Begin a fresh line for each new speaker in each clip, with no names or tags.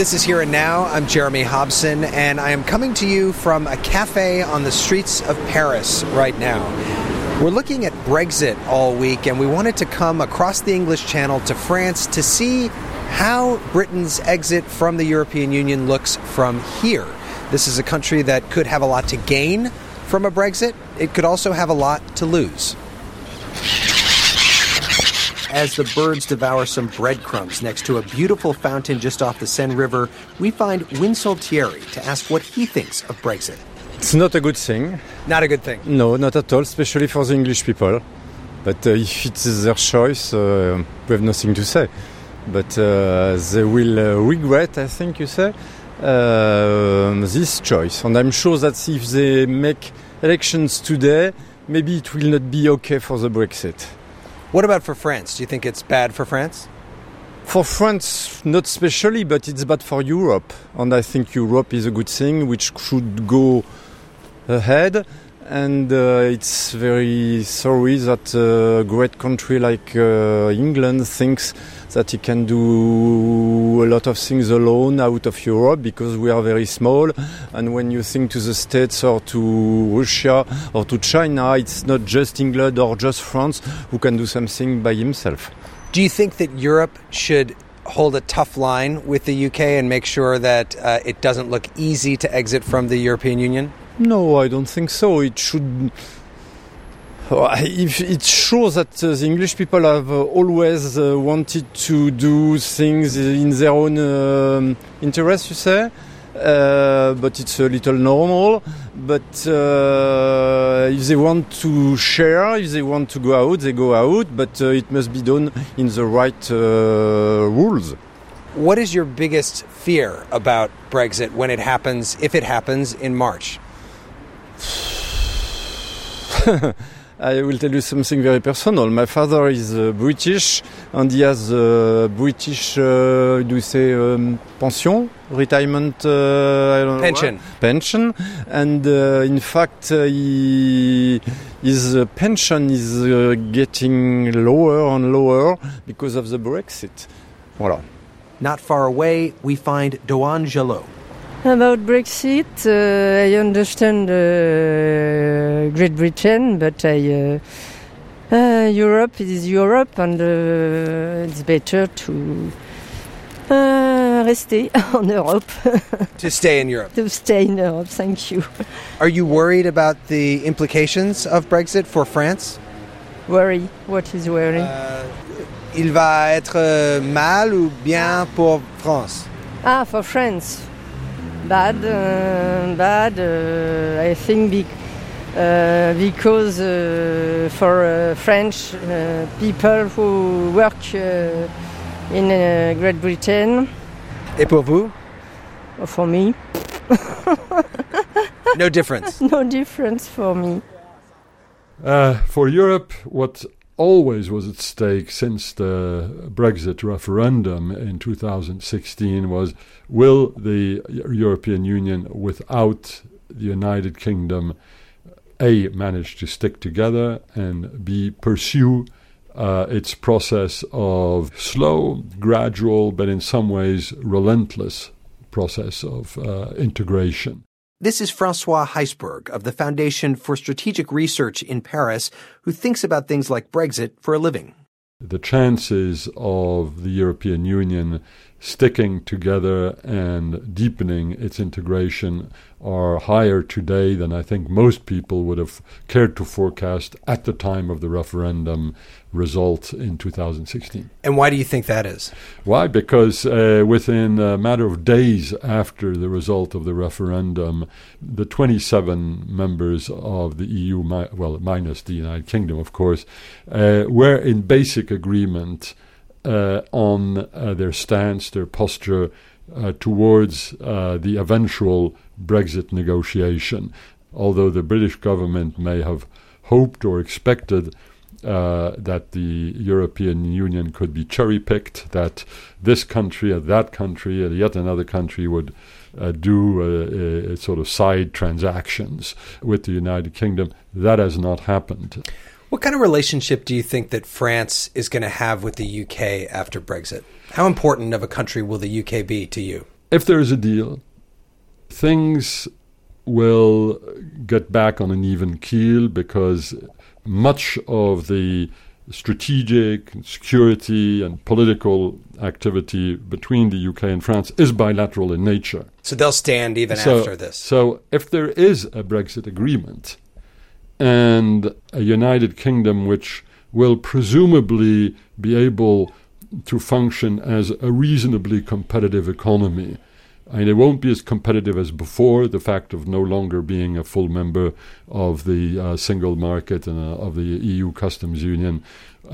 This is Here and Now. I'm Jeremy Hobson, and I am coming to you from a cafe on the streets of Paris right now. We're looking at Brexit all week, and we wanted to come across the English Channel to France to see how Britain's exit from the European Union looks from here. This is a country that could have a lot to gain from a Brexit. It could also have a lot to lose. As the birds devour some breadcrumbs next to a beautiful fountain just off the Seine River, we find Winsol Thierry to ask what he thinks of Brexit.
It's not a good thing.
Not a good thing?
No, not at all, especially for the English people. But if it is their choice, we have nothing to say. But they will regret, I think you say, this choice. And I'm sure that if they make elections today, maybe it will not be okay for the Brexit.
What about for France? Do you think it's bad for France?
For France, not especially, but it's bad for Europe. And I think Europe is a good thing, which should go ahead. And it's very sorry that a great country like England thinks that it can do a lot of things alone out of Europe because we are very small. And when you think to the States or to Russia or to China, it's not just England or just France who can do something by himself.
Do you think that Europe should hold a tough line with the UK and make sure that it doesn't look easy to exit from the European Union?
No, I don't think so. It should. If it shows that the English people have always wanted to do things in their own interest, you say, but it's a little normal. But if they want to share, if they want to go out, they go out. But it must be done in the right rules.
What is your biggest fear about Brexit when it happens, if it happens, in March?
I will tell you something very personal. My father is British, and he has a British, do you say, pension? Retirement? I don't
Pension.
know. Pension. And in fact, his pension is getting lower and lower because of the Brexit. Voilà.
Not far away, we find Doan Jalot.
About Brexit, I understand Great Britain, but Europe is Europe, and it's better to rester en Europe.
To stay in Europe.
To stay in Europe, thank you.
Are you worried about the implications of Brexit for France?
Worry? What is worry?
Il va être mal ou bien pour France?
Ah, for France. Bad, I think because for French people who work in Great Britain.
Et pour vous?
For me.
No difference?
No difference for me.
For Europe, what always was at stake since the Brexit referendum in 2016 was, will the European Union without the United Kingdom A, manage to stick together, and B, pursue its process of slow, gradual, but in some ways relentless process of integration.
This is Francois Heisberg of the Foundation for Strategic Research in Paris, who thinks about things like Brexit for a living.
The chances of the European Union sticking together and deepening its integration are higher today than I think most people would have cared to forecast at the time of the referendum result in 2016.
And why do you think that is?
Why? Because within a matter of days after the result of the referendum, the 27 members of the EU, minus the United Kingdom, of course, were in basic agreement on their stance, their posture towards the eventual Brexit negotiation. Although the British government may have hoped or expected that the European Union could be cherry-picked, that this country and that country and yet another country would do sort of side transactions with the United Kingdom. That has not happened.
What kind of relationship do you think that France is going to have with the UK after Brexit? How important of a country will the UK be to you?
if there is a deal, things will get back on an even keel because much of the strategic, security and political activity between the UK and France is bilateral in nature.
So they'll stand even after this.
So if there is a Brexit agreement and a United Kingdom which will presumably be able to function as a reasonably competitive economy, and it won't be as competitive as before, the fact of no longer being a full member of the single market and of the EU customs union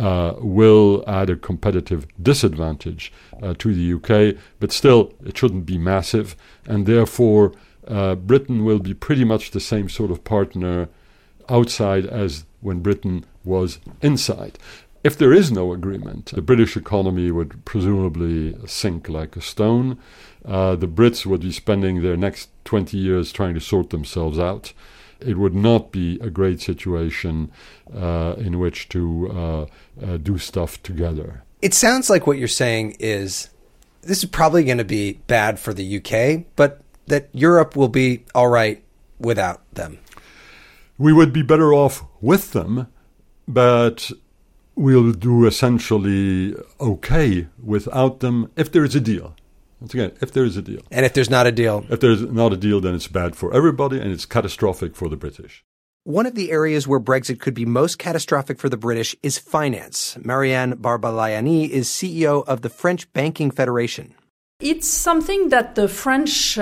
will add a competitive disadvantage to the UK, but still it shouldn't be massive, and therefore Britain will be pretty much the same sort of partner outside as when Britain was inside. If there is no agreement, the British economy would presumably sink like a stone. The Brits would be spending their next 20 years trying to sort themselves out. It would not be a great situation in which to do stuff together.
It sounds like what you're saying is this is probably going to be bad for the UK, but that Europe will be all right without them.
We would be better off with them, but we'll do essentially okay without them if there is a deal. Once again, if there is a deal.
And if there's not a deal?
If there's not a deal, then it's bad for everybody and it's catastrophic for the British.
One of the areas where Brexit could be most catastrophic for the British is finance. Marianne Barbalayani is CEO of the French Banking Federation.
It's something that the French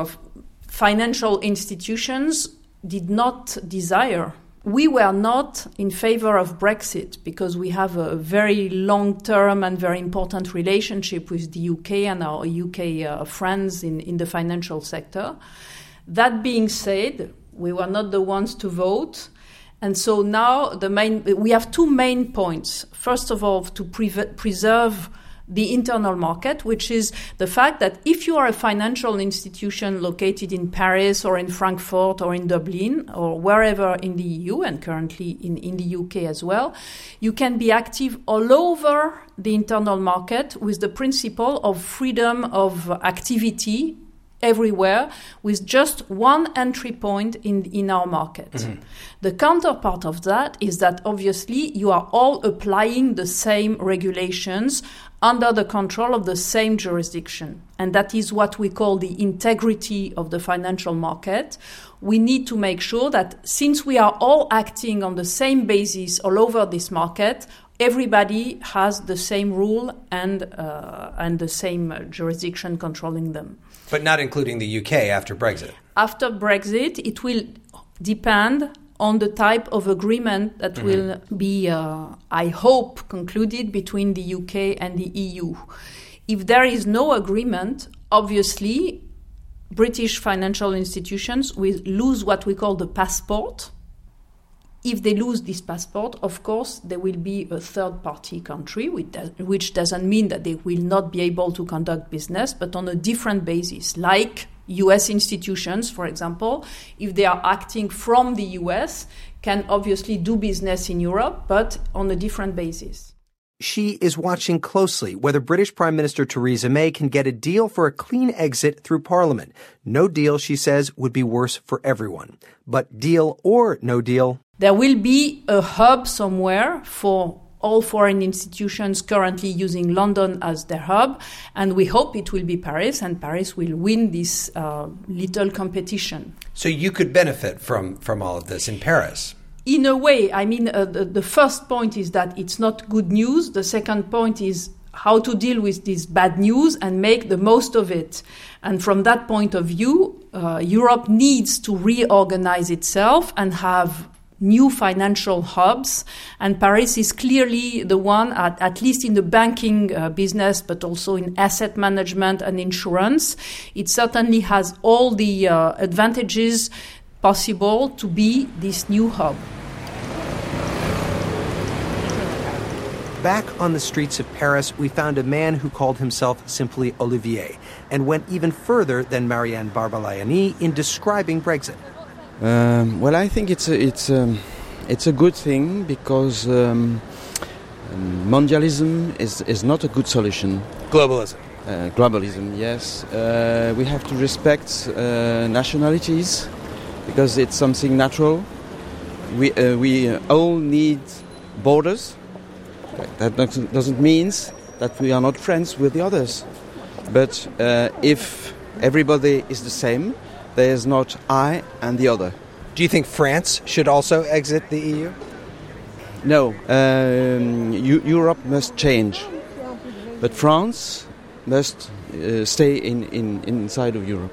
financial institutions did not desire. We were not in favor of Brexit because we have a very long-term and very important relationship with the UK and our UK friends in the financial sector. That being said, we were not the ones to vote. And so now we have two main points. First of all, to preserve the internal market, which is the fact that if you are a financial institution located in Paris or in Frankfurt or in Dublin or wherever in the EU and currently in the UK as well, you can be active all over the internal market with the principle of freedom of activity everywhere with just one entry point in our market. Mm-hmm. The counterpart of that is that obviously you are all applying the same regulations under the control of the same jurisdiction. And that is what we call the integrity of the financial market. We need to make sure that since we are all acting on the same basis all over this market, everybody has the same rule and the same jurisdiction controlling them.
But not including the UK after Brexit.
After Brexit, it will depend on the type of agreement that will be, I hope, concluded between the UK and the EU. If there is no agreement, obviously, British financial institutions will lose what we call the passport. If they lose this passport, of course, there will be a third-party country, which doesn't mean that they will not be able to conduct business, but on a different basis, like US institutions, for example, if they are acting from the US, can obviously do business in Europe, but on a different basis.
She is watching closely whether British Prime Minister Theresa May can get a deal for a clean exit through Parliament. No deal, she says, would be worse for everyone. But deal or no deal,
there will be a hub somewhere for all foreign institutions currently using London as their hub, and we hope it will be Paris, and Paris will win this little competition.
So you could benefit from all of this in Paris?
In a way. I mean, the first point is that it's not good news. The second point is how to deal with this bad news and make the most of it. And from that point of view, Europe needs to reorganize itself and have new financial hubs, and Paris is clearly the one, at least in the banking business, but also in asset management and insurance. It certainly has all the advantages possible to be this new hub.
Back on the streets of Paris, we found a man who called himself simply Olivier and went even further than Marianne Barbalayani in describing Brexit.
Well, I think it's a good thing because mondialism is not a good solution.
Globalism.
globalism, yes. We have to respect nationalities because it's something natural. We all need borders. That doesn't mean that we are not friends with the others. But if everybody is the same, there is not I and the other.
Do you think France should also exit the EU?
No. Europe must change. But France must stay inside of Europe.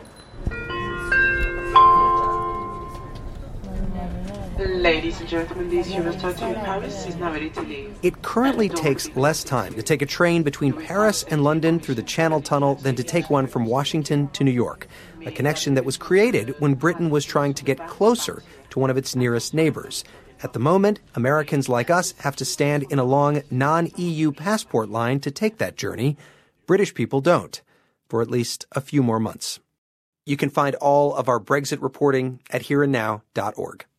Ladies and gentlemen, this Eurostar to Paris is now ready to leave.
It currently takes less time to take a train between Paris and London through the Channel Tunnel than to take one from Washington to New York, a connection that was created when Britain was trying to get closer to one of its nearest neighbors. At the moment, Americans like us have to stand in a long non-EU passport line to take that journey. British people don't, for at least a few more months. You can find all of our Brexit reporting at hereandnow.org.